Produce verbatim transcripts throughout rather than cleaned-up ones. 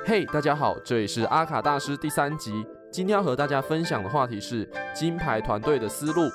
嘿、hey, 大家好，这里是阿卡大师第三集。今天要和大家分享的话题是金牌团队的思路。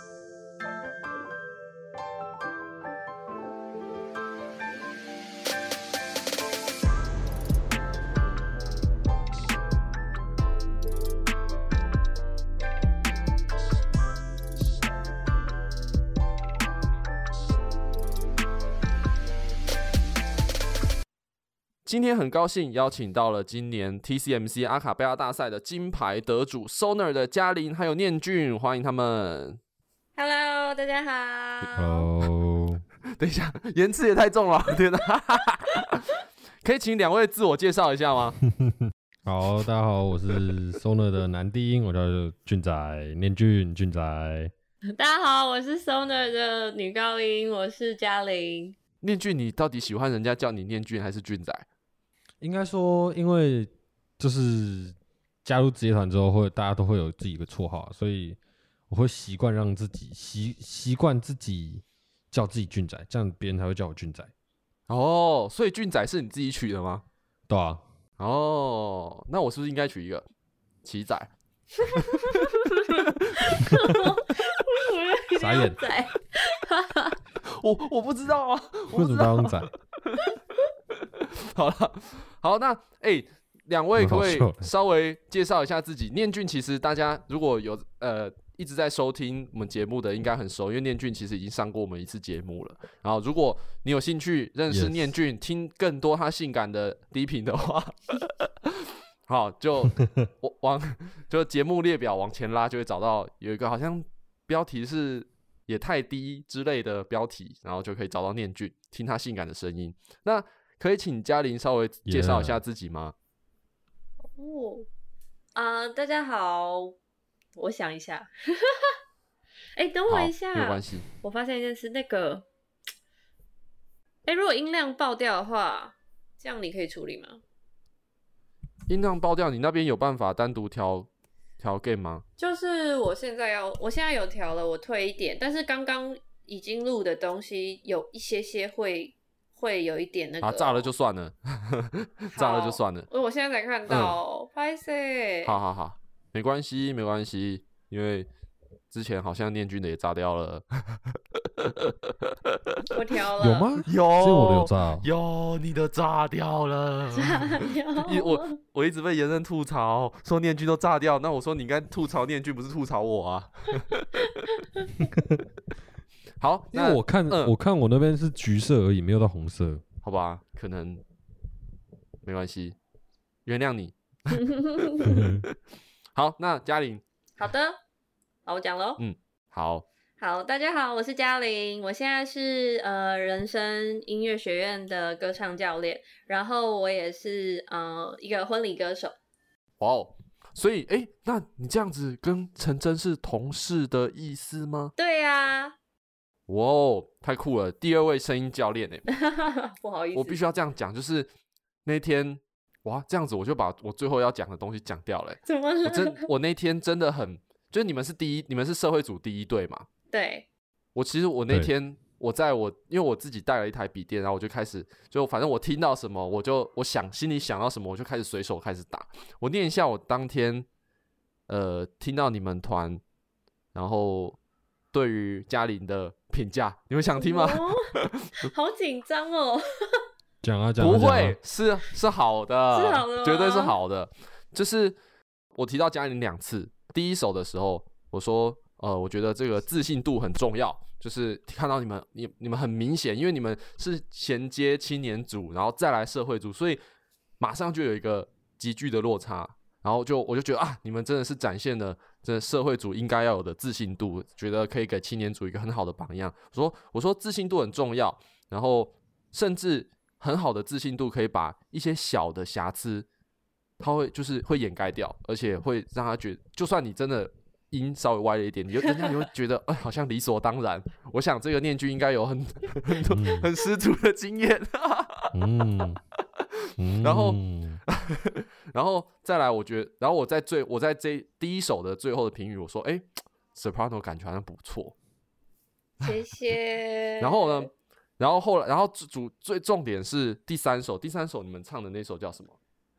今天很高兴邀请到了今年 T C M C 阿卡贝拉大赛的金牌得主 Soner 的嘉玲还有念俊，欢迎他们。 Hello， 大家好。 Hello， 等一下，言辞也太重了，天哪！可以请两位自我介绍一下吗？ 好，大家好，我是 Soner 的男低音，我叫俊仔，念俊，俊仔。 大家好，我是 Soner 的女高音，我是嘉玲。 念俊，你到底喜欢人家叫你念俊还是俊仔？ 应该说，因为就是加入职业团之后，会大家都会有自己的绰号，所以我会习惯让自己习习惯自己叫自己俊仔，这样别人才会叫我俊仔。 哦，所以俊仔是你自己取的吗？ 对啊。 哦，那我是不是应该取一个奇仔？ 傻眼。 我我不知道啊， 为什么要用仔？ 好了，好，那哎，两、欸、位可不可以稍微介绍一下自己？念俊其实大家如果有呃一直在收听我们节目的，应该很熟，因为念俊其实已经上过我们一次节目了。然后如果你有兴趣认识念俊， yes. 听更多他性感的低频的话，好，就往就节目列表往前拉，就会找到有一个好像标题是也太低之类的标题，然后就可以找到念俊，听他性感的声音。那可以请嘉玲稍微介绍一下自己吗？ Yeah. 哦，啊、呃，大家好，我想一下，哎、欸，等我一下， 没有关系。 我发现一件事，那个，哎、欸，如果音量爆掉的话，这样你可以处理吗？ 音量爆掉，你那边有办法单独调调 gain 吗？ 就是我现在要，我现在有调了，我退一点，但是刚刚已经录的东西有一些些会。会有一点那个、哦、 啊，炸了就算了，炸了就算了。 我现在才看到，拍谁、 嗯？好好好，没关系，没关系，因为之前好像念俊的也炸掉了。 我调了， 有吗？ 有， 是我的有炸， 有你的炸掉了， 炸掉了。 我我一直被言人吐槽说念俊都炸掉，那我说你应该吐槽念俊，不是吐槽我啊。好， 因为我看、嗯、我看我那边是橘色而已，没有到红色。 好吧，可能没关系，原谅你。好，那嘉玲。 好的，好，我讲咯。 嗯，好。 好，大家好，我是嘉玲，我现在是呃人生音乐学院的歌唱教练，然后我也是呃一个婚礼歌手。 哇哦，所以哎，那你这样子跟陈真是同事的意思吗？ 对呀、啊。 哇哦，太酷了！第二位声音教练哎，不好意思， 我必须要这样讲，就是那天哇，这样子我就把我最后要讲的东西讲掉了。 怎么了？ 我真我那天真的很，就是你们是第一，你们是社会组第一队嘛？ 对。 我其实我那天我在我因为我自己带了一台笔电，然后我就开始就反正我听到什么，我就我想心里想到什么，我就开始随手开始打。我念一下我当天呃听到你们团，然后对于嘉玲的评价，你们想听吗？ 哦、好紧张哦！ 讲啊讲啊， 不会，是是好的， 是好的， 绝对是好的。就是我提到嘉玲两次，第一首的时候，我说，呃，我觉得这个自信度很重要，就是看到你们，你你们很明显，因为你们是衔接青年组，然后再来社会组，所以马上就有一个急剧的落差。然后就我就觉得啊，你们真的是展现了这社会组应该要有的自信度，觉得可以给青年组一个很好的榜样。我说我说自信度很重要，然后甚至很好的自信度可以把一些小的瑕疵，它会就是会掩盖掉，而且会让他觉得，就算你真的音稍微歪了一点，你就人家你会觉得哎、欸，好像理所当然。我想这个念句应该有很很多、嗯、很十足的经验。嗯。然后，然后再来，我觉得，然后我在最，我在这第一首的最后的评语，我说，哎 ，soprano 感觉好像不错， 谢谢。 然后呢，然后后来，然后主最重点是第三首，第三首你们唱的那首叫什么？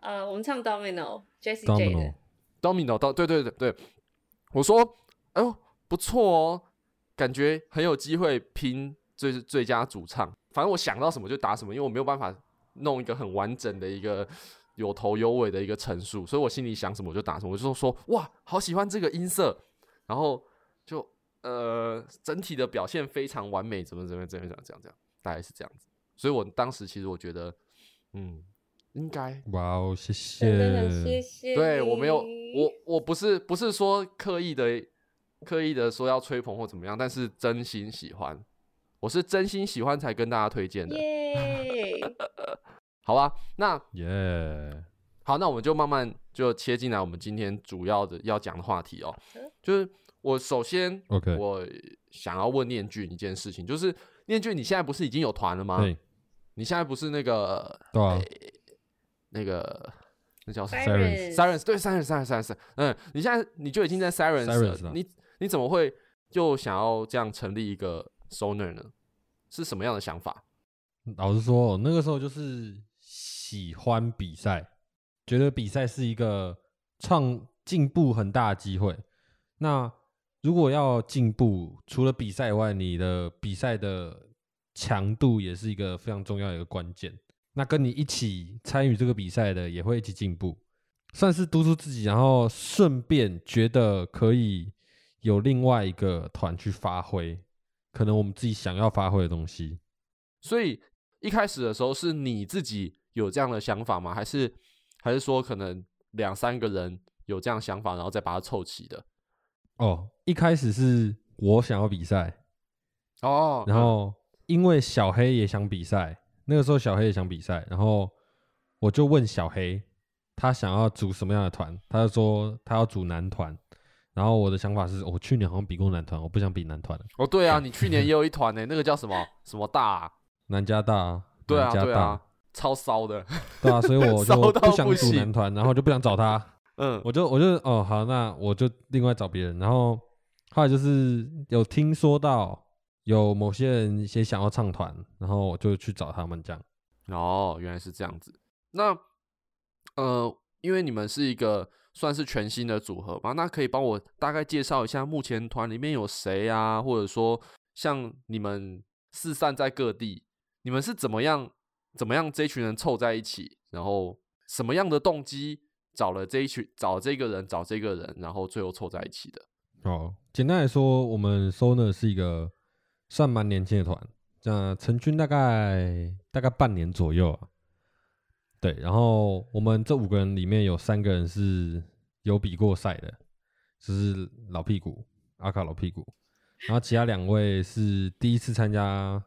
呃，我们唱 Domino，Jessie J 的 Domino， Domino， 对对对对，我说，哎呦不错哦，感觉很有机会拼最最佳主唱。反正我想到什么就打什么，因为我没有办法弄一个很完整的一个有头有尾的一个陈述，所以我心里想什么我就打什么，我就说哇，好喜欢这个音色，然后就呃整体的表现非常完美，怎么怎么怎么怎么这样这样，大概是这样子。所以我当时其实我觉得，嗯，应该哇哦，谢谢， 真的很谢谢你。 对我没有，我我不是不是说刻意的刻意的说要吹捧或怎么样，但是真心喜欢，我是真心喜欢才跟大家推荐的。 耶， 好吧，那耶、yeah 好，那我们就慢慢就切进来我们今天主要的要讲的话题哦。就是我首先 ，OK， 我想要问念俊一件事情，就是念俊，你现在不是已经有团了吗？ 对， 你现在不是那个对啊， 欸、那个那叫什么 Sirens Sirens 对 Sirens Sirens Sirens， 嗯，你现在你就已经在 Sirens 了， Sirens 了你你怎么会就想要这样成立一个 Sonar 呢？是什么样的想法？ 老实说，那个时候就是喜欢比赛，觉得比赛是一个创进步很大的机会。那如果要进步，除了比赛以外，你的比赛的强度也是一个非常重要的一个关键。那跟你一起参与这个比赛的也会一起进步，算是督促自己，然后顺便觉得可以有另外一个团去发挥，可能我们自己想要发挥的东西。 所以一开始的时候是你自己有这样的想法吗？还是还是说可能两三个人有这样想法，然后再把它凑齐的？ 哦，一开始是我想要比赛， 哦， 然后因为小黑也想比赛，那个时候小黑也想比赛，然后我就问小黑，他想要组什么样的团，他就说他要组男团。然后我的想法是，我去年好像比过男团，我不想比男团了。 哦，对啊，你去年也有一团呢、那个叫什么什么大、啊？ 南加大， 对啊， 南加大对啊，超骚的。 对啊，所以我就骚到不想组不行男团，然后就不想找他。 嗯， 我就我就哦好，那我就另外找别人。然后后来就是有听说到有某些人也想要唱团，然后我就去找他们这样。 哦，原来是这样子。那呃，因为你们是一个算是全新的组合嘛，那可以帮我大概介绍一下目前团里面有谁啊？或者说像你们四散在各地，你们是怎么样怎么样这一群人凑在一起，然后什么样的动机找了这一群找这个人找这个人，然后最后凑在一起的？ 哦，简单来说，我们 Sonar 是一个算蛮年轻的团，那成军大概大概半年左右啊。对，然后我们这五个人里面有三个人是有比过赛的，就是老屁股阿卡老屁股，然后其他两位是第一次参加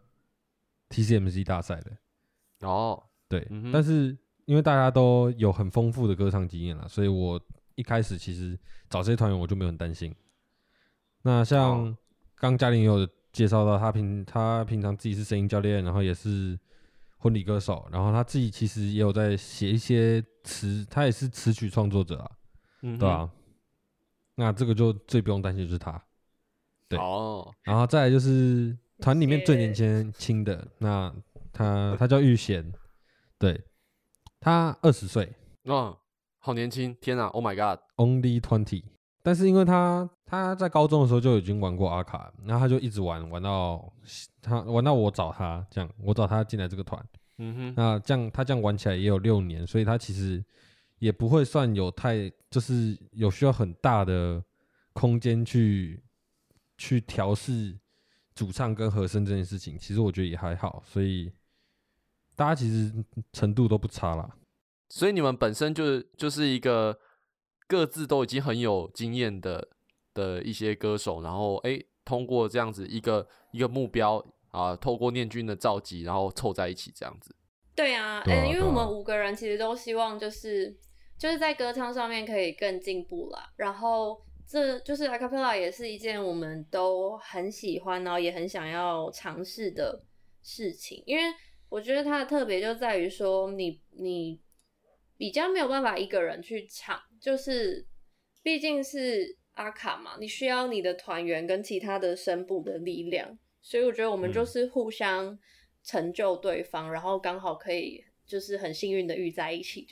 T C M C 大赛的。 哦， 对， 嗯哼但是因为大家都有很丰富的歌唱经验啦，所以我一开始其实找这些团员我就没有很担心。那像刚嘉玲也有介绍到，他平他平常自己是声音教练，然后也是婚礼歌手，然后他自己其实也有在写一些词，他也是词曲创作者啊， 嗯哼对啊。那这个就最不用担心就是他，对。 哦， 然后再来就是团里面最年轻轻的，那他他叫玉贤，对，他二十岁嗯，好年轻，天啊 ，Oh my God， ，Only twenty。但是因为他他在高中的时候就已经玩过阿卡，然后他就一直玩玩到他玩到我找他这样，我找他进来这个团。 嗯哼， 那这样他这样玩起来也有六年，所以他其实也不会算有太就是有需要很大的空间去去调试主唱跟和声这件事情。其实我觉得也还好，所以大家其实程度都不差啦。 所以你们本身就是就是一个各自都已经很有经验的的一些歌手，然后哎，通过这样子一个一个目标啊，透过念军的召集，然后凑在一起这样子。 对啊， 对啊欸因为我对啊们五个人其实都希望就是就是在歌唱上面可以更进步啦。然后这就是 a cappella 也是一件我们都很喜欢，然后也很想要尝试的事情。因为我觉得它的特别就在于说你你比较没有办法一个人去唱，就是毕竟是阿卡嘛，你需要你的团员跟其他的声部的力量，所以我觉得我们就是互相成就对方，嗯、然后刚好可以就是很幸运的遇在一起这样。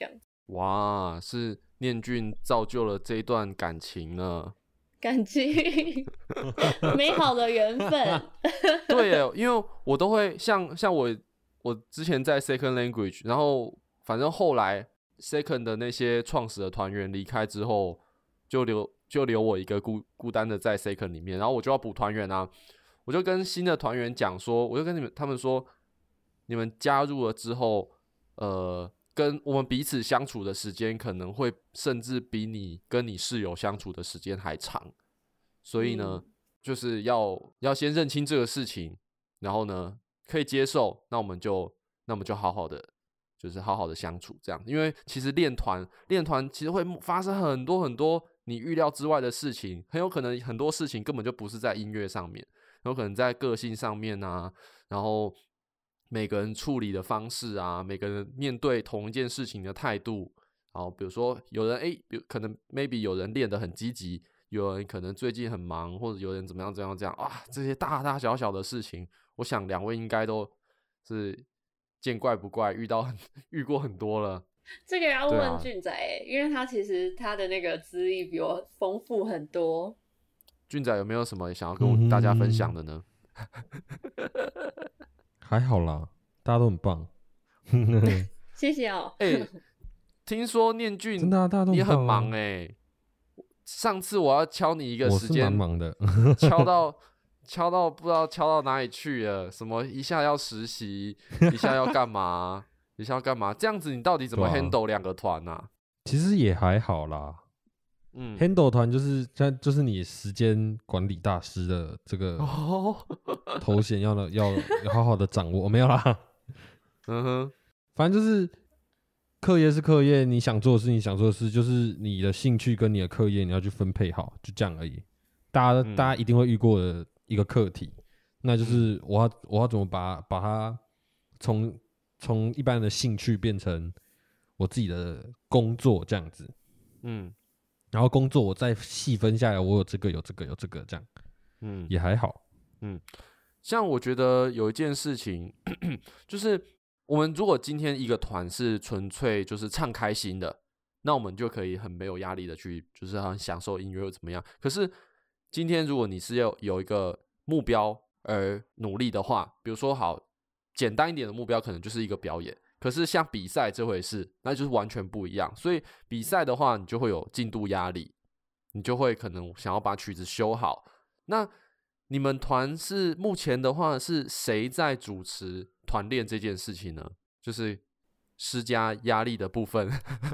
哇，是念俊造就了这一段感情呢。 感情美好的缘分。 对耶，因为我都会像像我我之前在 Second Language， 然后反正后来 Second 的那些创始的团员离开之后，就留就留我一个孤孤单的在 Second 里面，然后我就要补团员啊，我就跟新的团员讲说，我就跟你们他们说，你们加入了之后，呃。跟我们彼此相处的时间可能会甚至比你跟你室友相处的时间还长，所以呢，嗯、就是要要先认清这个事情，然后呢可以接受，那我们就那我们就好好的，就是好好的相处这样。因为其实练团练团其实会发生很多很多你预料之外的事情，很有可能很多事情根本就不是在音乐上面，有可能在个性上面啊，然后。每个人处理的方式啊，每个人面对同一件事情的态度，然后比如说有人诶，比如可能 maybe 有人练得很积极，有人可能最近很忙，或者有人怎么样怎么样这样啊，这些大大小小的事情，我想两位应该都是见怪不怪，遇到很遇过很多了。 这个要问俊仔诶、啊，因为他其实他的那个资历比我丰富很多。 俊仔有没有什么想要跟大家分享的呢？ 嗯还好啦，大家都很棒。 谢谢哦。 哎、欸，听说念俊真的、啊、大家都很棒啊、 你很忙哎、欸。上次我要敲你一个时间， 我是蛮忙的， 敲到敲到不知道敲到哪里去了。什么一下要实习，一下要干嘛，一下要干嘛？这样子你到底怎么 handle 两个团啊？ 其实也还好啦。嗯 ，handle 团就是就是你时间管理大师的这个头衔要要要好好的掌握，没有啦。嗯哼，反正就是课业是课业，你想做的事你想做的事，就是你的兴趣跟你的课业你要去分配好，就这样而已。大家、嗯、大家一定会遇过的一个课题，那就是我要我要怎么把把它从从一般的兴趣变成我自己的工作这样子。嗯。然后工作我再细分下来，我有这个有这个有这个这样，嗯，也还好， 嗯，像我觉得有一件事情，就是我们如果今天一个团是纯粹就是唱开心的，那我们就可以很没有压力的去，就是很享受音乐又怎么样。可是今天如果你是要有一个目标而努力的话，比如说好简单一点的目标，可能就是一个表演。可是像比赛这回事，那就是完全不一样。所以比赛的话，你就会有进度压力，你就会可能想要把曲子修好。那你们团是目前的话是谁在主持团练这件事情呢？就是施加压力的部分。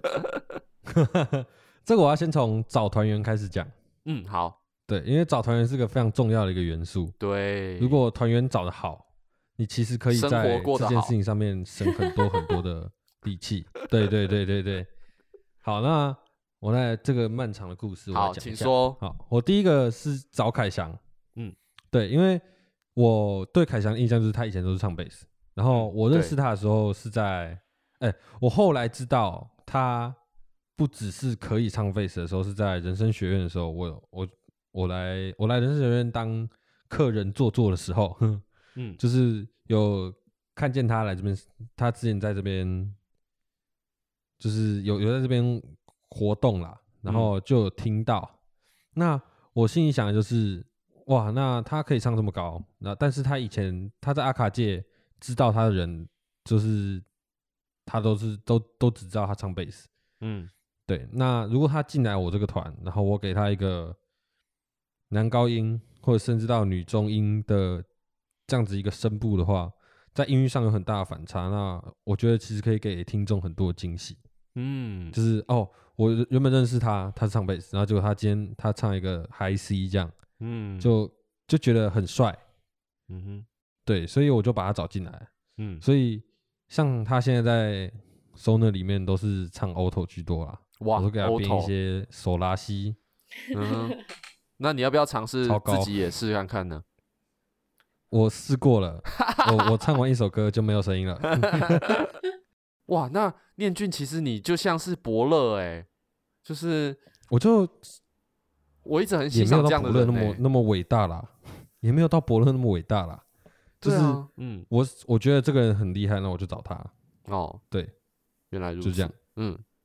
这个我要先从找团员开始讲。 嗯，好， 对，因为找团员是个非常重要的一个元素。 对， 如果团员找得好。你其实可以在这件事情上面省很多很多的力气。对对对对对。好，那我在这个漫长的故事我来讲一下。 好，请说。 好，我第一个是找凯翔。 嗯， 对，因为我对凯翔的印象就是他以前都是唱贝斯，然后我认识他的时候是在，哎、欸，我后来知道他不只是可以唱贝斯的时候，是在人生学院的时候，我我我来我来人生学院当客人坐坐的时候。嗯，就是有看见他来这边，他之前在这边，就是有有在这边活动啦，然后就有听到。嗯、那我心里想的就是，哇，那他可以唱这么高，那但是他以前他在阿卡界知道他的人，就是他都是都都只知道他唱贝斯。嗯，对。那如果他进来我这个团，然后我给他一个男高音或者甚至到女中音的。这样子一个声部的话，在音域上有很大的反差，那我觉得其实可以给听众很多的惊喜。嗯，就是哦，我原本认识他，他是唱贝斯，然后结果他今天他唱一个 High C 这样，嗯，就就觉得很帅。嗯哼，对，所以我就把他找进来。嗯，所以像他现在在 Sonar 里面都是唱 Auto 居多啦，哇，我都给他编一些手拉西。 嗯，那你要不要尝试自己也试看看呢？ 我试过了，我我唱完一首歌就没有声音了。 哇，那念俊其实你就像是伯乐哎、欸，就是我就我一直很欣赏这样的人、欸， 也没有到伯乐那么那么伟大啦，也没有到伯乐那么伟大啦。就是、啊、嗯，我我觉得这个人很厉害，那我就找他。 哦， 对， 原来如此， 就这样。 嗯，那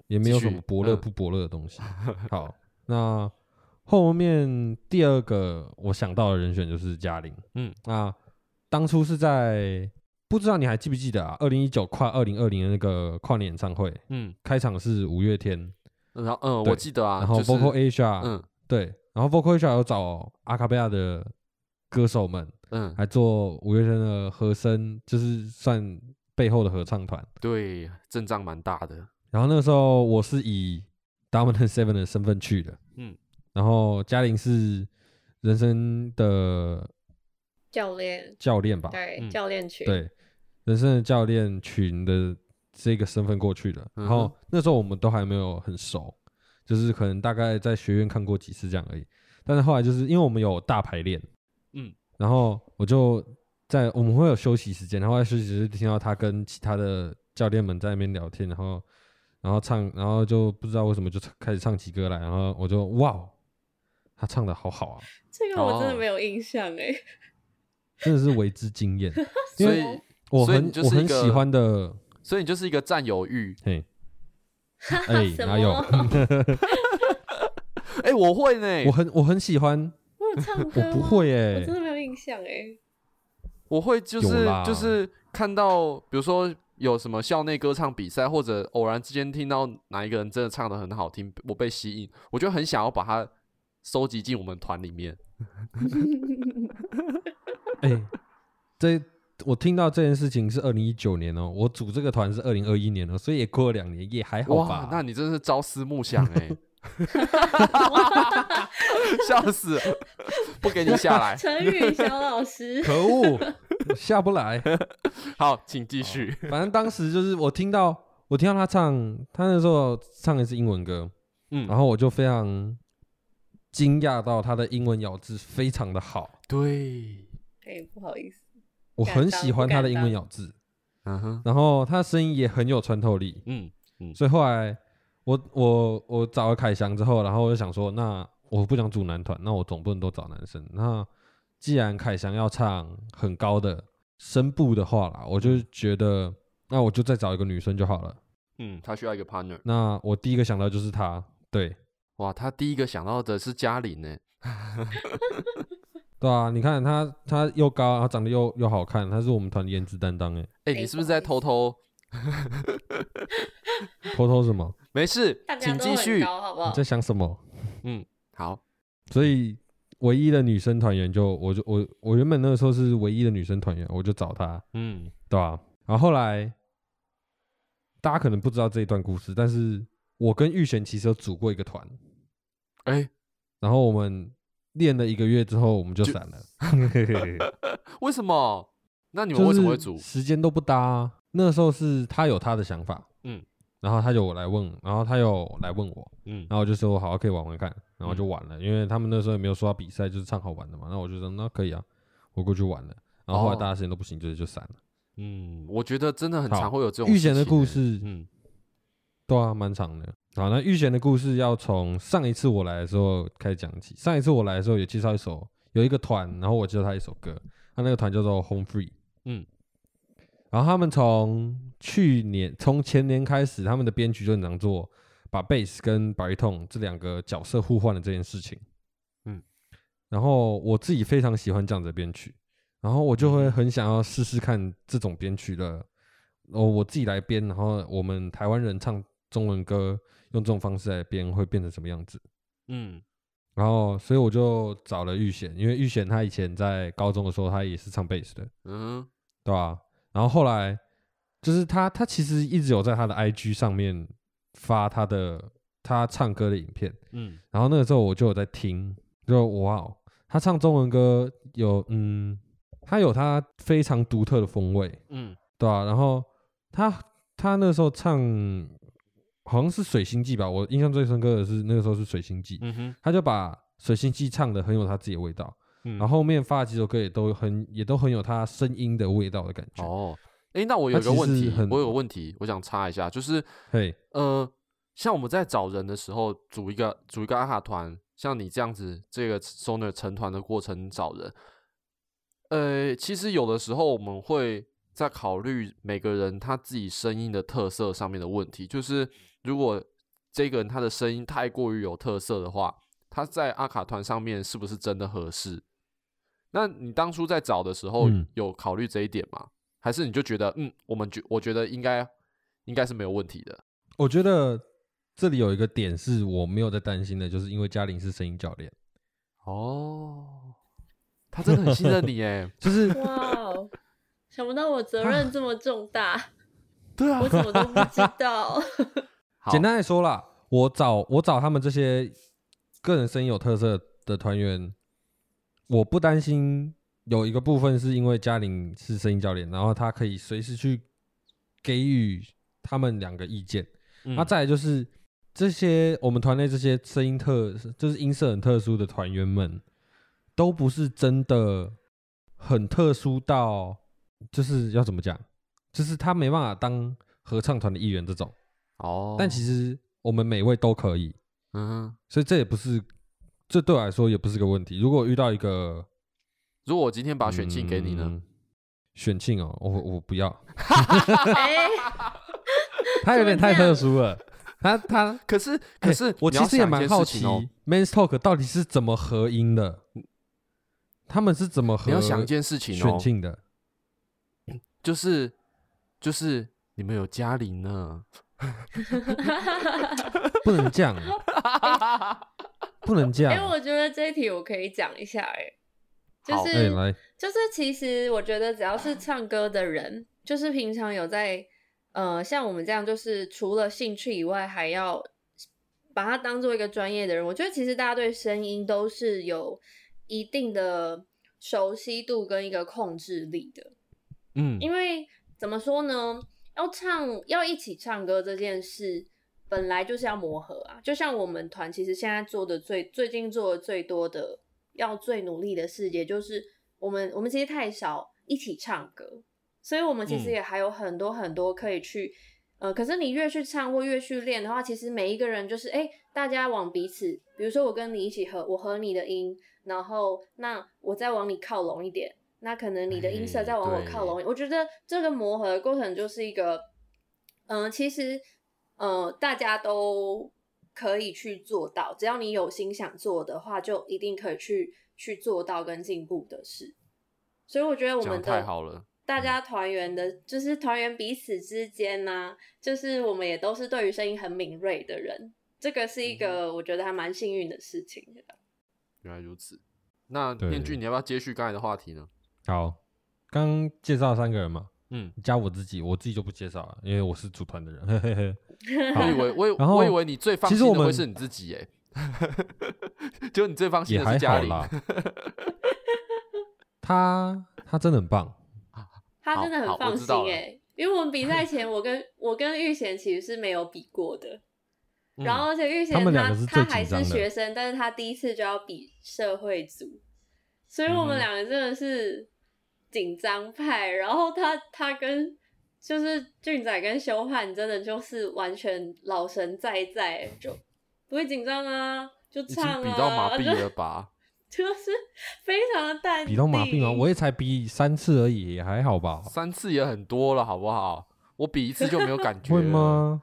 也没有什么伯乐不伯乐的东西。嗯、好，那后面第二个我想到的人选就是嘉玲。嗯，那当初是在不知道你还记不记得啊？二零一九跨二零二零的那个跨年演唱会，嗯，开场是五月天， 然后嗯，我记得啊， 然后 Vocal Asia，、 就是、嗯， 对，然后 Vocal Asia 有找阿卡贝拉的歌手们，嗯，还做五月天的和声，就是算背后的合唱团， 对，阵仗蛮大的。 然后那个时候我是以 Dominant Seven 的身份去的，嗯，然后嘉玲是人生的教练， 教练吧， 对，嗯、教练群， 对。人生的教练群的这个身份过去的，然后那时候我们都还没有很熟，就是可能大概在学院看过几次这样而已。但是后来就是因为我们有大排练，嗯，然后我就在我们会有休息时间，然后在休息时听到他跟其他的教练们在那边聊天，然后然后唱，然后就不知道为什么就开始唱起歌来，然后我就哇，他唱的好好啊！ 这个我真的没有印象哎、欸， 真的是为之惊艳， 所以。 我很我很喜欢的， 所以你就是一个占有欲。 嘿，哎、欸，哪有？ 哎、欸，我会呢。 我很我很喜欢。 我有唱歌吗？ 我不会哎、 欸，我真的没有印象哎、欸。 我会就是就是看到，比如说有什么校内歌唱比赛，或者偶然之间听到哪一个人真的唱得很好听，我被吸引，我就很想要把它收集进我们团里面。 哎、欸，这。我听到这件事情是二零一九年哦，我组这个团是二零二一年哦，所以也过了两年，也还好吧。 哇，那你真是朝思暮想哎、欸，笑死了，不给你下来。 成语小老师， 可恶，下不来。 好，请继续。 反正当时就是我听到，我听到他唱，他那时候唱的是英文歌，嗯，然后我就非常惊讶到他的英文咬字非常的好。 对， 哎、欸，不好意思。 我很喜欢他的英文咬字，嗯哼，然后他的声音也很有穿透力，嗯嗯，所以后来我我我找了凯翔之后，然后我就想说，那我不想组男团，那我总不能都找男生。那既然凯翔要唱很高的声部的话啦，我就觉得那我就再找一个女生就好了。 嗯，他需要一个 partner。 那我第一个想到就是他，对， 哇，他第一个想到的是嘉玲呢。 对啊，你看他，他又高，然后长得又又好看，他是我们团的颜值担当哎。 哎、欸，你是不是在偷偷？ 偷偷什么？ 没事，请继续。 好不好？ 你在想什么？ 嗯，好。 所以唯一的女生团员就，我就我我原本那个时候是唯一的女生团员，我就找她。嗯，对吧、啊？然后后来大家可能不知道这一段故事，但是我跟玉璇其实有组过一个团。 哎、欸， 然后我们。练了一个月之后，我们就散了。 为什么？那你们为什么会组？ 时间都不搭、啊。那个时候是他有他的想法，嗯，然后他就来问，然后他又来问我，嗯，然后我就说好，可以玩玩看，然后就玩了。嗯、因为他们那时候也没有说要比赛，就是唱好玩的嘛。那我就说那可以啊，我過去玩了。然后後來大家時間都不行，就是就散了。 嗯，我覺得真的很常會有這種遇賢的故事，嗯，對啊，蠻長的。好，那遇賢的故事要從上一次我來的時候開始講起。上一次我來的時候也介紹一首，有一個團，然後我介紹他一首歌，他那個團叫做 Home Free， 嗯，然後他們從去年從前年開始，他們的編曲就很常做把 bass 跟 baritone 這兩個角色互換的這件事情，嗯，然後我自己非常喜歡這樣子的編曲，然後我就會很想要試試看這種編曲的，哦，我自己來編，然後我們台灣人唱中文歌用這種方式來編會變成什麼樣子，嗯，然後所以我就找了玉賢，因為玉賢他以前在高中的時候他也是唱 bass 的，嗯，對吧、啊？然後後來就是他他其實一直有在他的 I G 上面發他的他唱歌的影片，嗯，然後那個時候我就有在聽，就哇，他唱中文歌有嗯，他有他非常獨特的風味，嗯，對啊，然後他他那個時候唱好像是水星記吧，我印象最深刻的是那個時候是水星記，嗯哼，他就把水星記唱得很有他自己的味道，嗯，然後後面發的幾首歌也都很也都很有他聲音的味道的感覺。哦，哎、欸，那我有一個問題，我有個問題，我想插一下，就是嘿，呃，像我們在找人的時候，組一個組一個阿卡團，像你這樣子，這個 Sonar 成團的過程找人，呃，其實有的時候我們會在考慮每個人他自己聲音的特色上面的問題，就是如果这个人他的声音太过于有特色的话，他在阿卡团上面是不是真的合适？那你当初在找的时候嗯有考虑这一点吗？还是你就觉得嗯，我们觉我觉得应该应该是没有问题的？ 我觉得这里有一个点是我没有在担心的，就是因为嘉玲是声音教练。 哦，他真的很信任你耶。 就是哇，想不到我责任这么重大， 对啊， 我怎么都不知道。 好简单来说啦，我找我找他们这些个人声音有特色的团员，我不担心有一个部分是因为嘉玲是声音教练，然后他可以随时去给予他们两个意见。那、 嗯啊、再来就是这些我们团内这些声音特就是音色很特殊的团员们，都不是真的很特殊到就是要怎么讲，就是他没办法当合唱团的一员这种。 哦， 但其实我们每位都可以， 嗯哼， 所以这也不是，这对我来说也不是个问题。如果遇到一个， 如果我今天把选庆给你呢？ 嗯、选庆哦，我我不要， 哎， 他有点太特殊了。他他可是可是、 欸、我其实也蛮好奇、 哦、 ，Men's Talk 到底是怎么合音的？他们是怎么合？ 你要想一件事情哦， 选庆的， 就是就是你们有嘉玲呢。 不能这样，不能这样。 哎、欸，我觉得这一题我可以讲一下、欸，哎，就是、 欸、来就是其实我觉得只要是唱歌的人，就是平常有在呃像我们这样，就是除了兴趣以外，还要把它当做一个专业的人，我觉得其实大家对声音都是有一定的熟悉度跟一个控制力的。 嗯， 因为怎么说呢？要唱要一起唱歌这件事本来就是要磨合啊，就像我们团其实现在做的最最近做的最多的要最努力的事，也就是我们我们其实太少一起唱歌，所以我们其实也还有很多很多可以去、嗯、呃，可是你越去唱或越去练的话，其实每一个人就是哎、欸，大家往彼此，比如说我跟你一起合，我合你的音，然后那我再往你靠拢一点，那可能你的音色再往我靠拢，我觉得这个磨合的过程就是一个，嗯、呃，其实，呃，大家都可以去做到，只要你有心想做的话，就一定可以去去做到跟进步的事。所以我觉得我们的太好了， 大家团员的，就是团员彼此之间呢、啊，就是我们也都是对于声音很敏锐的人，这个是一个我觉得还蛮幸运的事情的。 原来如此，那念俊你要不要接续刚才的话题呢？ 好，刚介绍三个人嘛， 嗯， 加我自己，我自己就不介绍了，因为我是组团的人。嘿嘿嘿。 我以为我以然后我以为你最放心其实我们的会是你自己耶，就你最放心也还的是嘉玲。 好啦。他他真的很棒， 他真的很放心哎、 欸， 因为我们比赛前我跟我跟玉贤其实是没有比过的， 嗯、 然后而且玉贤他们两他个是最他还紧张的是学生，但是他第一次就要比社会组，所以我们两个真的是紧张派。然后他他跟就是俊仔跟修汉真的就是完全老神在在，就不会紧张啊，就唱啊， 已经比到麻痹了吧？ 就是非常的淡定。 比到麻痹吗？我也才比三次而已，也还好吧。 三次也很多了，好不好？我比一次就没有感觉了。 会吗？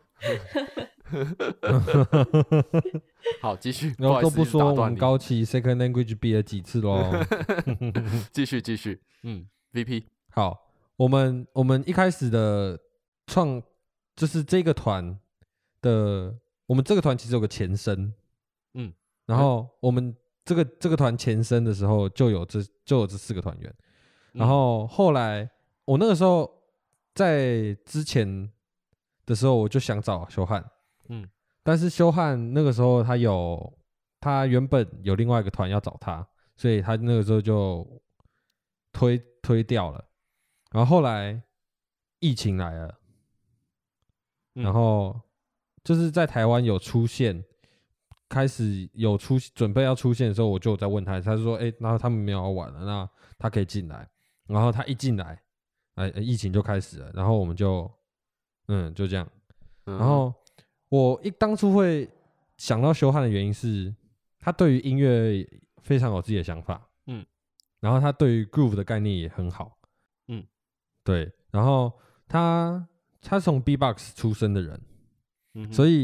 好，继续。 然后都不说我不们高旗 second language 比了几次咯。 继续继续，嗯 ，V P。 好，我们我们一开始的创就是这个团的，我们这个团其实有个前身， 嗯， 然后我们这个这个团前身的时候就有这就有这四个团员， 嗯、 然后后来我那个时候在之前的时候我就想找修汉， 嗯， 但是修汉那个时候他有他原本有另外一个团要找他，所以他那个时候就推推掉了。然后后来疫情来了， 嗯、 然后就是在台湾有出现，开始有出准备要出现的时候，我就有在问他，他就说：“哎、欸，然后他们没有要玩了，那他可以进来。”然后他一进来，哎、欸，疫情就开始了，然后我们就，嗯，就这样。 嗯、 然后我一当初会想到修汉的原因是，他对于音乐非常有自己的想法， 嗯， 然后他对于 groove 的概念也很好， 嗯， 对，然后他他从 B-box 出身的人， 嗯， 所以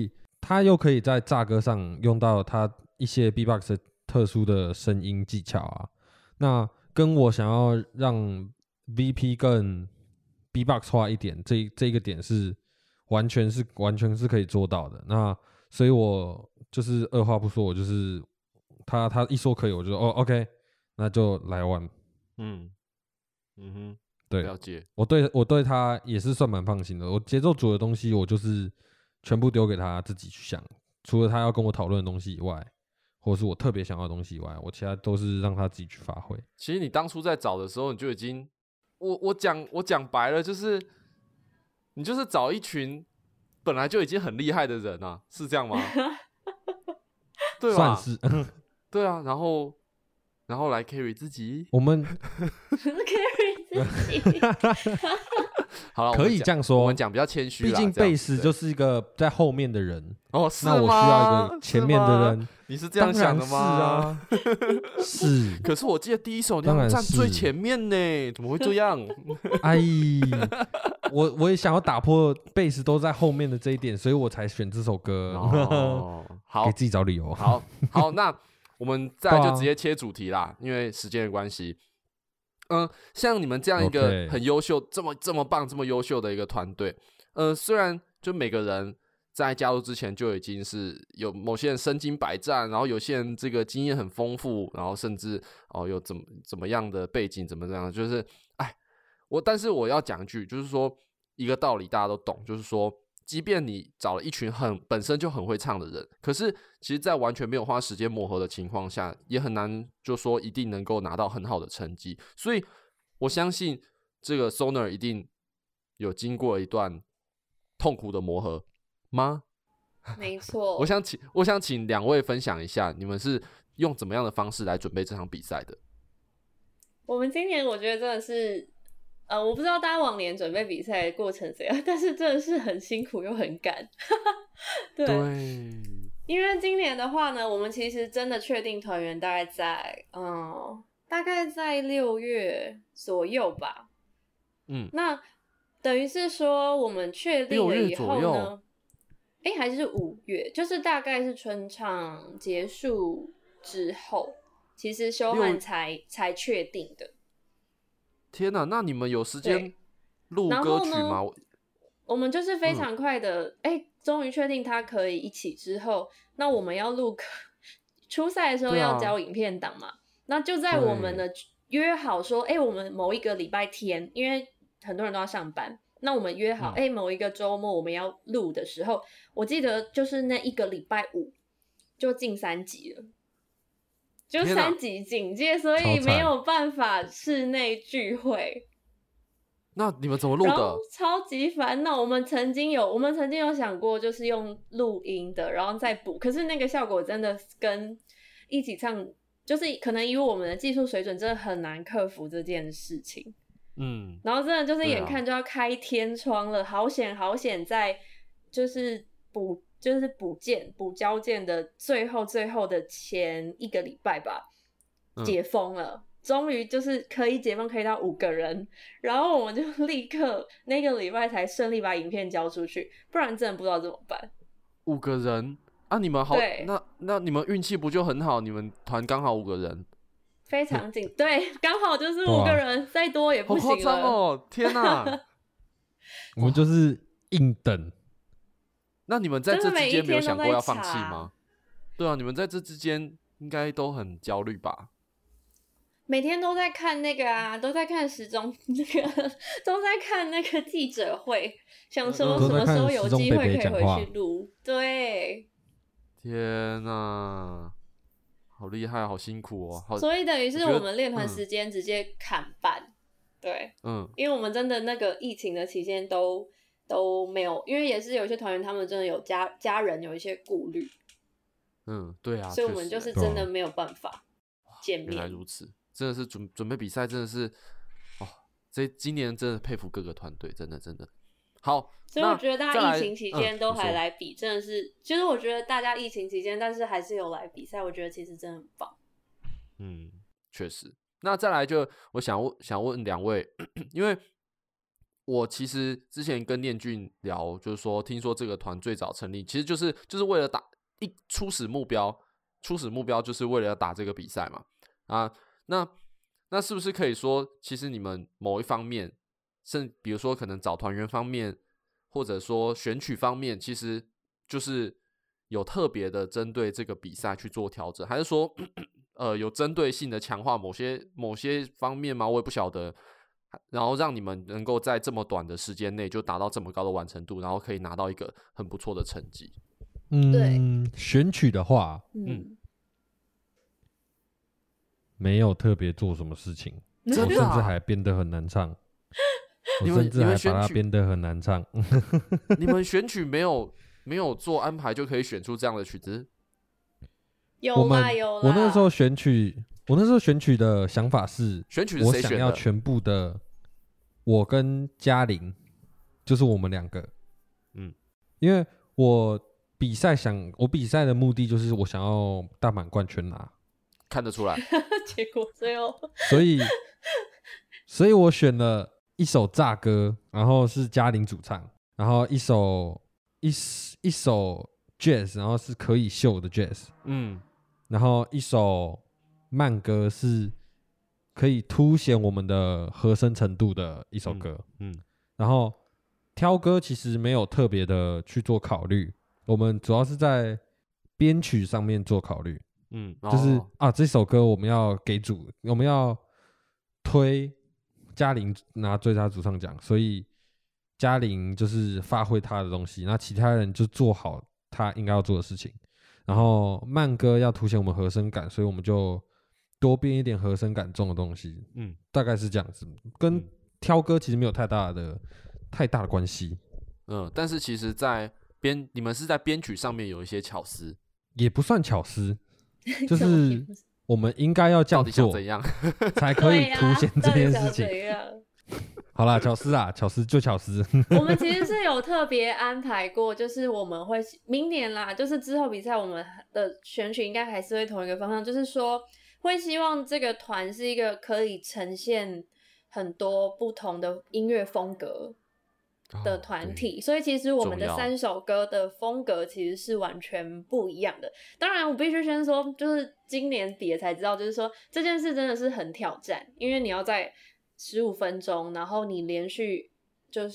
他又可以在炸歌上用到他一些 B-box 的特殊的声音技巧啊，那跟我想要让 V P 更 B-box 化一点，这这个点是完全是完全是可以做到的。那所以我就是二话不说，我就是他他一说可以，我就说哦 OK， 那就来玩。 嗯嗯哼， 对， 了解。 我对我对他也是算蛮放心的。我节奏组的东西，我就是全部丢给他自己去想，除了他要跟我讨论的东西以外，或者是我特别想要的东西以外，我其他都是让他自己去发挥。 其实你当初在找的时候，你就已经，我我讲我讲白了，就是你就是找一群本来就已经很厉害的人啊，是这样吗？对吧？ 算是， 对啊，然后然后来 carry 自己， 我们 carry 自己， 好了， 可以这样说。 我们讲比较谦虚啦， 毕竟这样贝斯就是一个在后面的人哦，是那我需要一个前面的人。 你是这样想的吗？ 是啊，是。 可是我记得第一首你要站最前面呢，怎么会这样？ 哎，我我也想要打破贝斯都在后面的这一点，所以我才选这首歌。 哦，好， 给自己找理由。 好好，那我们再来就直接切主题啦，因为时间的关系。嗯，像你们这样一个很优秀、这么这么棒、这么优秀的一个团队，呃，虽然就每个人在加入之前就已经是有某些人身经百战，然后有些人这个经验很丰富，然后甚至哦有怎么怎么样的背景，怎么样，就是哎，我但是我要讲一句，就是说一个道理大家都懂，就是说，即便你找了一群很本身就很会唱的人，可是其实在完全没有花时间磨合的情况下，也很难就说一定能够拿到很好的成绩。所以我相信这个 Sonar 一定有经过一段痛苦的磨合吗？ 没错。 我想请我想请两位分享一下，你们是用怎么样的方式来准备这场比赛的？ 我们今年我觉得真的是。呃，我不知道大家往年准备比赛的过程怎样，但是真的是很辛苦又很赶。对， 对， 因为今年的话呢，我们其实真的确定团员大概在，嗯，大概在六月左右吧。嗯，那等于是说我们确定了以后呢，哎、欸，还是五月，就是大概是春唱结束之后，其实修汉才才确定的。 天哪，那你们有时间录歌曲吗？ 我们就是非常快的，哎、嗯，终于确定他可以一起之后，那我们要录初赛的时候要交影片档嘛、啊？那就在我们的约好说，哎，我们某一个礼拜天，因为很多人都要上班，那我们约好，哎、嗯，某一个周末我们要录的时候，我记得就是那一个礼拜五就进三级了。就三级警戒，所以没有办法室内聚会。 那你们怎么录的？ 超级烦恼。我们曾经有，我们曾经有想过，就是用录音的，然后再补。可是那个效果真的跟一起唱，就是可能以我们的技术水准，真的很难克服这件事情。嗯，然后真的就是眼看就要开天窗了，啊、好险好险，在就是补。就是补件补交件的最后最后的前一个礼拜吧，解封了，终于、嗯、就是可以解封，可以到五个人，然后我们就立刻那个礼拜才顺利把影片交出去，不然真的不知道怎么办。 五个人啊，你们好，那那你们运气不就很好？你们团刚好五个人， 非常紧，对，刚好就是五个人，再多也不行了。 好夸张哦！天哪， 我们就是硬等。 那你们在这之间没有想过要放弃吗？对啊，你们在这之间应该都很焦虑吧？ 每天都在看那个啊，都在看时钟，那个都在看那个记者会，想说什么时候有机会可以回去录。对， 天哪，好厉害，好辛苦哦！好， 所以等于是我们练团时间直接砍半。嗯、对，嗯，因为我们真的那个疫情的期间都。都没有，因为也是有些团员他们真的有家家人有一些顾虑， 嗯，对啊， 所以我们就是真的没有办法见面。 原来如此，真的是准准备比赛，真的是哦，这今年真的佩服各个团队，真的真的好。 所以我觉得大家疫情期间都还来比，嗯、真的是，其实我觉得大家疫情期间，但是还是有来比赛，我觉得其实真的很棒。 嗯，确实。那再来就我想问想问两位，因为。 我其实之前跟念俊聊，就是说，听说这个团最早成立，其实就是就是为了打一初始目标，初始目标就是为了要打这个比赛嘛。啊，那那是不是可以说，其实你们某一方面，甚比如说可能找团员方面，或者说选曲方面，其实就是有特别的针对这个比赛去做调整，还是说呃有针对性的强化某些某些方面吗？我也不晓得。然后让你们能够在这么短的时间内就达到这么高的完成度，然后可以拿到一个很不错的成绩。 嗯，选曲的话， 嗯， 没有特别做什么事情，我甚真的啊至还编得很难唱，我你们甚至还把它你们选曲编得很难唱。 你们选曲没有没有做安排就可以选出这样的曲子？ 有我们啦有啦， 我那个时候选曲，我那时候选曲的想法是， 选曲是我想谁选的？ 要全部的，我跟嘉玲，就是我们两个， 嗯， 因为我比赛想，我比赛的目的就是我想要大满贯全拿， 看得出来。 结果最后所以，所以我选了一首炸歌，然后是嘉玲主唱，然后一首一一首 jazz， 然后是可以秀的 jazz， 嗯， 然后一首慢歌是可以凸显我们的和声程度的一首歌， 嗯，嗯然后挑歌其实没有特别的去做考虑，我们主要是在编曲上面做考虑。 嗯， 就是、 哦、 啊，这首歌我们要给主，我们要推嘉玲拿最佳主唱奖，所以嘉玲就是发挥她的东西，那其他人就做好他应该要做的事情。然后慢歌要凸显我们和声感，所以我们就多编一点和声感重的东西。 嗯， 大概是这样子，跟嗯挑歌其实没有太大的太大的关系， 嗯，但是其实在编你们是在编曲上面有一些巧思， 也不算巧思，就怎么是也不是我们应该要这样到底想做怎样？ 才可以对啊凸显这到底想件事情。 怎样好啦，巧思啊，巧思就巧思。 我们其实是有特别安排过，就是我们会明年啦，就是之后比赛我们的选曲应该还是会同一个方向，就是说会希望这个团是一个可以呈现很多不同的音乐风格的团体，所以其实我们的重要三首歌的风格其实是完全不一样的。当然，我必须先说，就是今年比了才知道，就是说这件事真的是很挑战，因为你要在十五分钟，然后你连续就是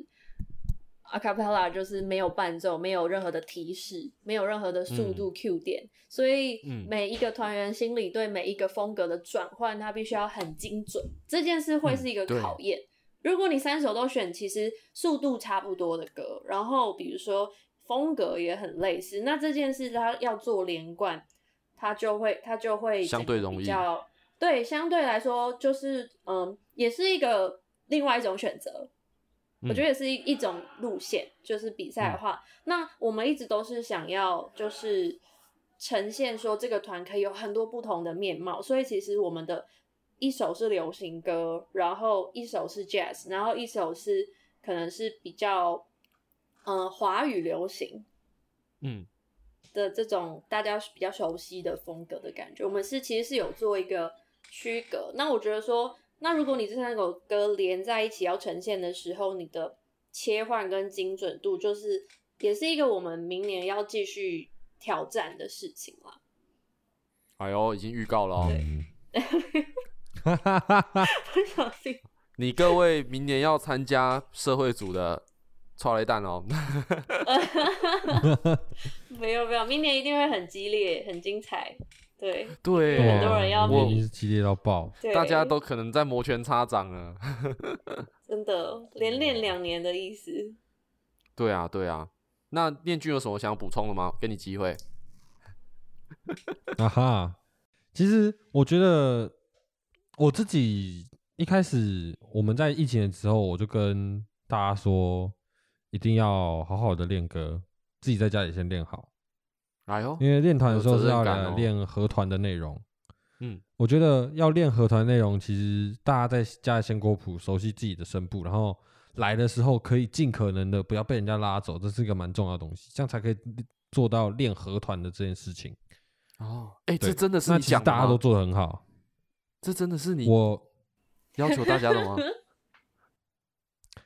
a cappella 就是没有伴奏，没有任何的提示，没有任何的速度 Q 点，嗯、所以每一个团员心里对每一个风格的转换，它必须要很精准。这件事会是一个考验。嗯、如果你三首都选其实速度差不多的歌，然后比如说风格也很类似，那这件事它要做连贯，它就会它就会相对容易。 比较对，相对来说就是嗯，也是一个另外一种选择。嗯、我觉得也是一一种路线，就是比赛的话，嗯、那我们一直都是想要就是呈现说这个团可以有很多不同的面貌，所以其实我们的一首是流行歌，然后一首是 jazz， 然后一首是可能是比较嗯华语流行，嗯的这种大家比较熟悉的风格的感觉，我们是其实是有做一个区隔。那我觉得说，那如果你这三首歌连在一起要呈现的时候，你的切换跟精准度，就是也是一个我们明年要继续挑战的事情啦。 哎呦，已经预告了哦。 对不小心。 你各位明年要参加社会组的超雷蛋哦。 没有没有，明年一定会很激烈、很精彩。对对， 很多人要我已经是激烈到爆， 大家都可能在摩拳擦掌了。 真的，连练两年的意思。 对啊，对啊。那念君有什么想补充的吗？给你机会。 啊哈，其实我觉得我自己一开始我们在疫情的时候，我就跟大家说，一定要好好的练歌，自己在家里先练好。 哎呦， 因为练团的时候是要来练合团的内容。 嗯， 我觉得要练合团内容，其实大家在家里先过谱，熟悉自己的声部，然后来的时候可以尽可能的不要被人家拉走，这是一个蛮重要的东西，这样才可以做到练合团的这件事情。 哦，哎、欸，这真的是你讲的吗？ 那其实大家都做得很好， 这真的是你我要求大家的吗？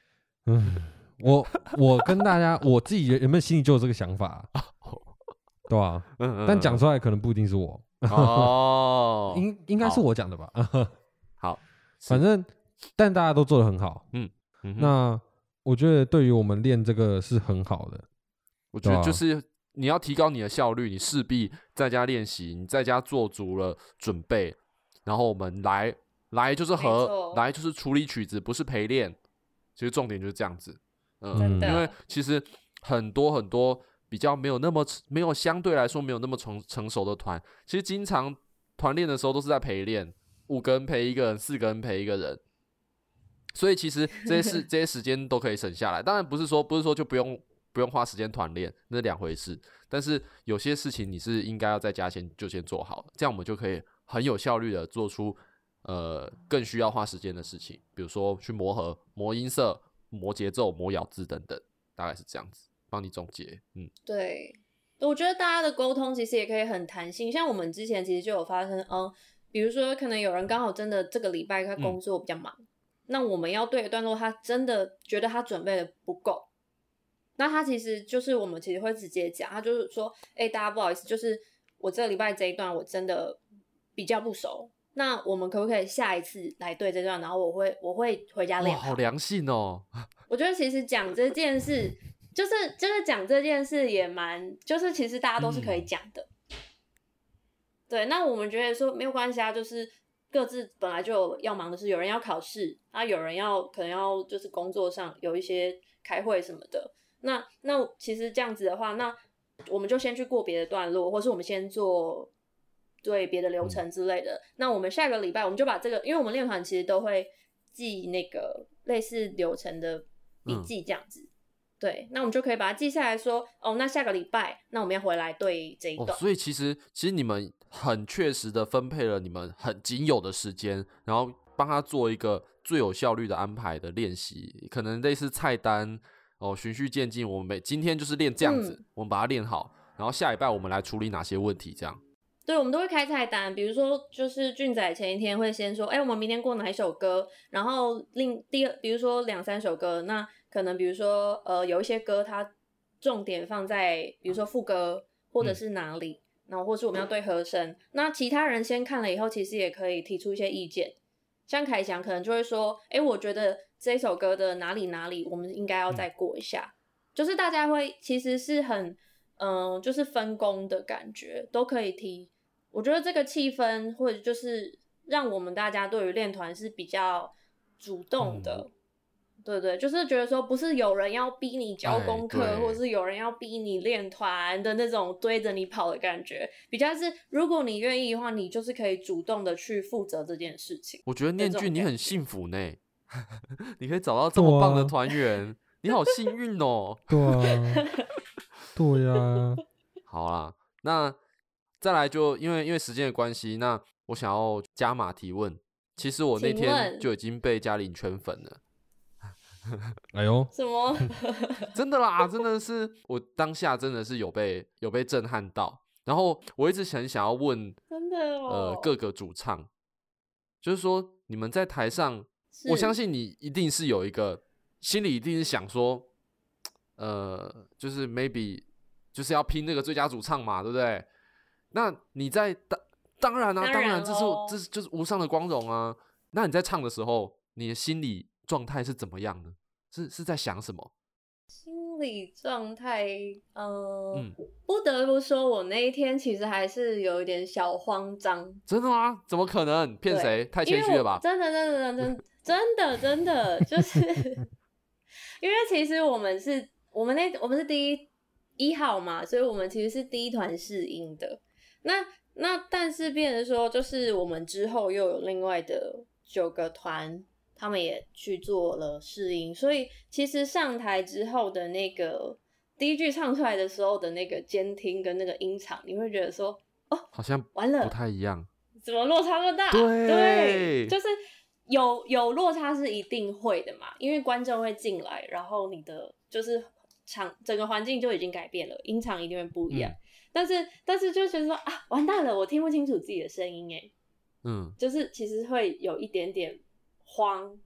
嗯，我我跟大家，我自己有没有心里就有这个想法、啊，对吧、啊？ 嗯嗯， 但讲出来可能不一定是我， 哦， 应应该是我讲的吧？ 好， 反正但大家都做得很好， 嗯嗯， 那我觉得对于我们练这个是很好的。 我觉得就是你要提高你的效率，你势必在家练习，你在家做足了准备，然后我们来来就是和来就是处理曲子，不是陪练。其实重点就是这样子，嗯，因为其实很多很多比较没有那么没有相对来说没有那么成成熟的团，其实经常团练的时候都是在陪练，五个人陪一个人，四个人陪一个人，所以其实这些事这些时间都可以省下来。当然不是说不是说就不用不用花时间团练，那是两回事。但是有些事情你是应该要在家先就先做好，这样我们就可以很有效率的做出。呃，更需要花时间的事情，比如说去磨合、磨音色、磨节奏、磨咬字等等，大概是这样子，帮你总结。嗯， 对，我觉得大家的沟通其实也可以很弹性，像我们之前其实就有发生，嗯，比如说可能有人刚好真的这个礼拜他工作比较忙，嗯、那我们要对的段落，他真的觉得他准备的不够，那他其实就是我们其实会直接讲，他就是说，哎、欸，大家不好意思，就是我这个礼拜这一段我真的比较不熟。那我们可不可以下一次来对这段？然后我会我会回家练。 哇，好良性哦！ 我觉得其实讲这件事，就是就是讲这件事也蛮，就是其实大家都是可以讲的。嗯、对，那我们觉得说没有关系啊，就是各自本来就有要忙的事，有人要考试啊，有人要可能要就是工作上有一些开会什么的。那那其实这样子的话，那我们就先去过别的段落，或是我们先做。对别的流程之类的，嗯、那我们下个礼拜我们就把这个，因为我们练团其实都会记那个类似流程的笔记这样子，嗯、对，那我们就可以把它记下来说，哦，那下个礼拜，那我们要回来对这一段。 哦、所以其实其实你们很确实的分配了你们很仅有的时间，然后帮他做一个最有效率的安排的练习，可能类似菜单哦，循序渐进。我们每今天就是练这样子，嗯、我们把它练好，然后下礼拜我们来处理哪些问题，这样。 对，我们都会开菜单，比如说，就是俊仔前一天会先说，哎、欸，我们明天过哪一首歌，然后另第二，比如说两三首歌，那可能比如说，呃，有一些歌它重点放在，比如说副歌或者是哪里，嗯、然后或是我们要对和声，那其他人先看了以后，其实也可以提出一些意见，像凯翔可能就会说，哎、欸，我觉得这首歌的哪里哪里，我们应该要再过一下，嗯、就是大家会其实是很，嗯、呃，就是分工的感觉，都可以提。我觉得这个气氛，或者就是让我们大家对于练团是比较主动的，嗯、对对，就是觉得说不是有人要逼你交功课，或是有人要逼你练团的那种堆着你跑的感觉，比较是如果你愿意的话，你就是可以主动的去负责这件事情。 我觉得念俊你很幸福呢，你可以找到这么棒的团员，啊、你好幸运哦。 对啊，对啊。 好啦，那。再来就因为因为时间的关系，那我想要加码提问。其实我那天就已经被嘉玲圈粉了。 哎呦， 什么？ 真的啦，真的是我当下真的是有被有被震撼到。然后我一直很想要问， 真的哦， 呃，各个主唱，就是说你们在台上，我相信你一定是有一个心里一定是想说，呃，就是 maybe 就是要拼那个最佳主唱嘛，对不对？那你在当当然啊，当然, 当然这是这是就是无上的光荣啊。那你在唱的时候，你的心理状态是怎么样呢？是是在想什么？ 心理状态，呃、嗯，不得不说，我那一天其实还是有一点小慌张。 真的吗？怎么可能？骗谁？太谦虚了吧？ 真的，真的，真的，真的，真的，就是因为其实我们是，我们那我们是第一一号嘛，所以我们其实是第一团试音的。那那但是变成说，就是我们之后又有另外的九个团，他们也去做了试音，所以其实上台之后的那个第一句唱出来的时候的那个监听跟那个音场，你会觉得说，哦， 好像完了， 不太一样， 怎么落差那么大？ 对， 对，就是有有落差是一定会的嘛，因为观众会进来，然后你的就是场整个环境就已经改变了，音场一定会不一样。嗯，但是，但是就觉得说啊，完蛋了，我听不清楚自己的声音，哎，嗯，就是其实会有一点点慌，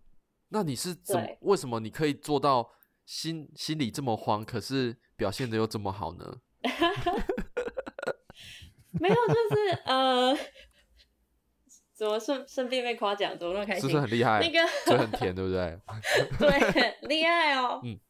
那你是怎么对为什么你可以做到心心里这么慌，可是表现的又这么好呢？ 没有，就是呃，怎么顺顺便被夸奖，怎么那么开心？ 是不是很厉害？ 那个嘴很甜，对不对？ 对，厉害哦。 嗯，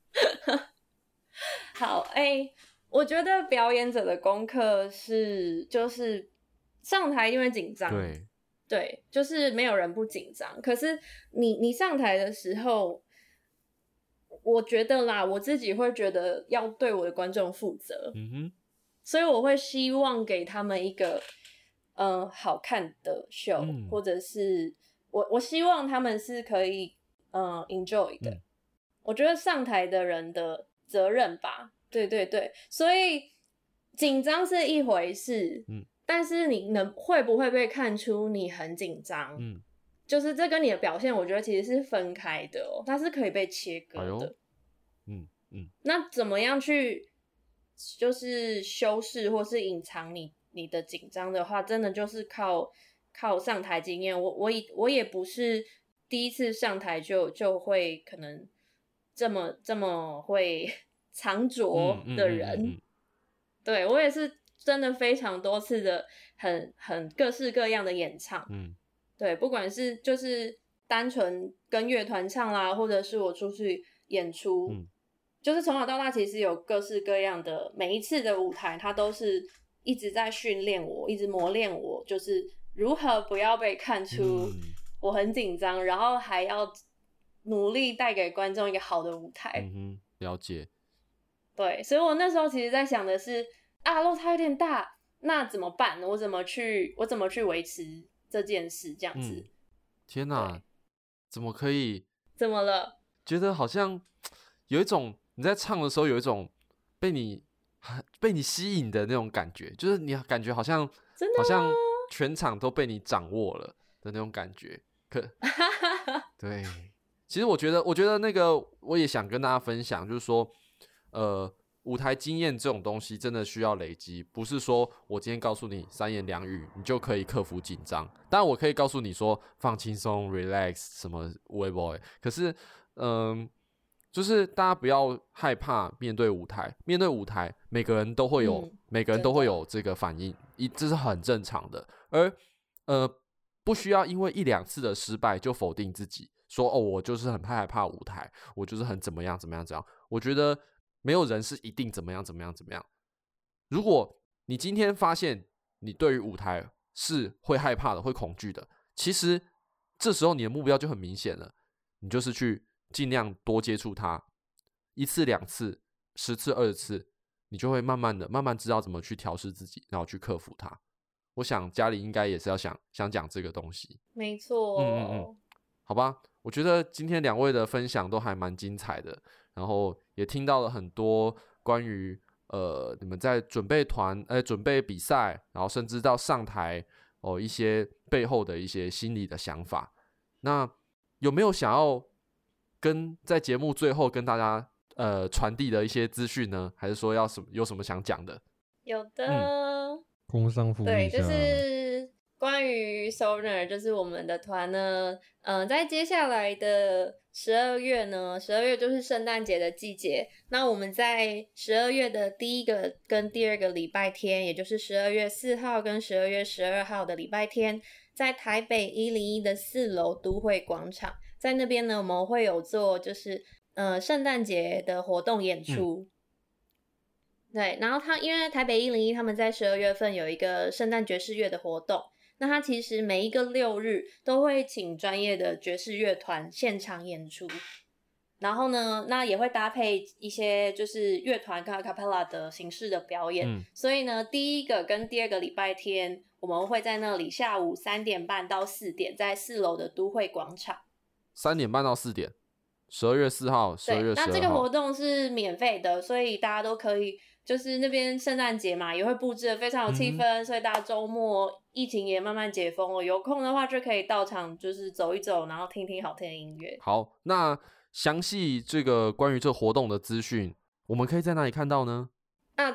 好，哎、欸，我觉得表演者的功课是，就是上台因为紧张， 对， 对，就是没有人不紧张。可是你你上台的时候，我觉得啦，我自己会觉得要对我的观众负责， 嗯哼， 所以我会希望给他们一个嗯、呃、好看的秀， 嗯、 或者是我我希望他们是可以嗯、呃、enjoy 的、嗯。我觉得上台的人的责任吧，对对对，所以紧张是一回事，嗯，但是你能会不会被看出你很紧张，嗯，就是这跟你的表现，我觉得其实是分开的哦，它是可以被切割的，哎、嗯嗯，那怎么样去就是修饰或是隐藏你你的紧张的话，真的就是靠靠上台经验。我我也我也不是第一次上台就就会可能这么这么会藏拙的人，嗯嗯嗯嗯、对我也是真的非常多次的很很各式各样的演唱，嗯，对，不管是就是单纯跟乐团唱啦，或者是我出去演出。嗯，就是从小到大其实有各式各样的每一次的舞台，它都是一直在训练我，一直磨练我，就是如何不要被看出我很紧张、嗯、然后还要努力带给观众一个好的舞台。 嗯哼，了解。 对，所以我那时候其实在想的是啊，落差有点大，那怎么办？我怎么去我怎么去维持这件事这样子、嗯、 天哪，怎么可以？ 怎么了？ 觉得好像有一种你在唱的时候有一种被你被你吸引的那种感觉，就是你感觉好像真的好像全场都被你掌握了的那种感觉。可对，其实我觉得，我觉得那个我也想跟大家分享，就是说，呃，舞台经验这种东西真的需要累积，不是说我今天告诉你三言两语，你就可以克服紧张。当然，我可以告诉你说放轻松 ，relax 什么 way boy， 可是，嗯、呃。就是大家不要害怕面对舞台，面对舞台，每个人都会有，嗯、每个人都会有这个反应，一这是很正常的。而呃，不需要因为一两次的失败就否定自己，说哦，我就是很害怕舞台，我就是很怎么样怎么样怎样。我觉得没有人是一定怎么样怎么样怎么样。如果你今天发现你对于舞台是会害怕的，会恐惧的，其实这时候你的目标就很明显了，你就是去尽量多接触它，一次两次十次二十次，你就会慢慢的慢慢知道怎么去调试自己，然后去克服它。我想家里应该也是要想想讲这个东西。 没错， 嗯嗯嗯，好吧，我觉得今天两位的分享都还蛮精彩的，然后也听到了很多关于呃你们在准备团呃准备比赛，然后甚至到上台哦一些背后的一些心理的想法。那有没有想要跟在节目最后跟大家呃传递的一些资讯呢？还是说要什么有什么想讲的？ 有的， 嗯、工商服务对，就是关于 Sojourner， 就是我们的团呢，嗯、呃，在接下来的十二月呢，十二月就是圣诞节的季节。那我们在十二月的第一个跟第二个礼拜天，也就是十二月四号跟十二月十二号的礼拜天，在台北一零一的四楼都会广场。在那边呢，我们会有做就是呃圣诞节的活动演出，嗯、对。然后他因为台北一零一他们在十二月份有一个圣诞爵士乐的活动，那他其实每一个六日都会请专业的爵士乐团现场演出，然后呢，那也会搭配一些就是乐团跟 acapella 的形式的表演，嗯、所以呢，第一个跟第二个礼拜天我们会在那里下午三点半到四点，在四楼的都会广场。 三点半到四点，十二月四号，十二月十二号。 那这个活动是免费的，所以大家都可以，就是那边圣诞节嘛，也会布置得非常有气氛，嗯、所以大家周末疫情也慢慢解封了，有空的话就可以到场，就是走一走，然后听听好听的音乐。 好，那详细这个关于这个活动的资讯，我们可以在哪里看到呢？ 啊，都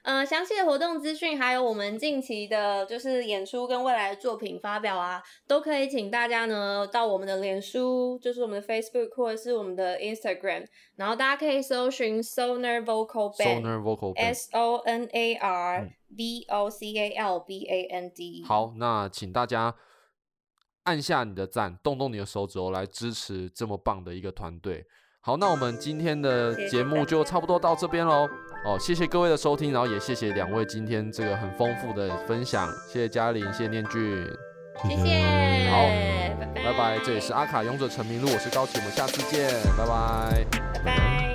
呃，详细的活动资讯，还有我们近期的就是演出跟未来的作品发表啊，都可以请大家呢到我们的脸书，就是我们的 Facebook 或者是我们的 Instagram， 然后大家可以搜寻 Sonar Vocal Band，Sonar Vocal Band，S O N A R V O C A L B A N D。 好，那请大家按下你的赞，动动你的手指头来支持这么棒的一个团队。好，那我们今天的节目就差不多到这边喽。哦，谢谢各位的收听，然后也谢谢两位今天这个很丰富的分享，谢谢嘉玲，谢谢念俊， 谢谢， 好， 拜拜， 拜拜。这里是阿卡勇者成名录，我是高奇，我们下次见，拜拜， 拜拜。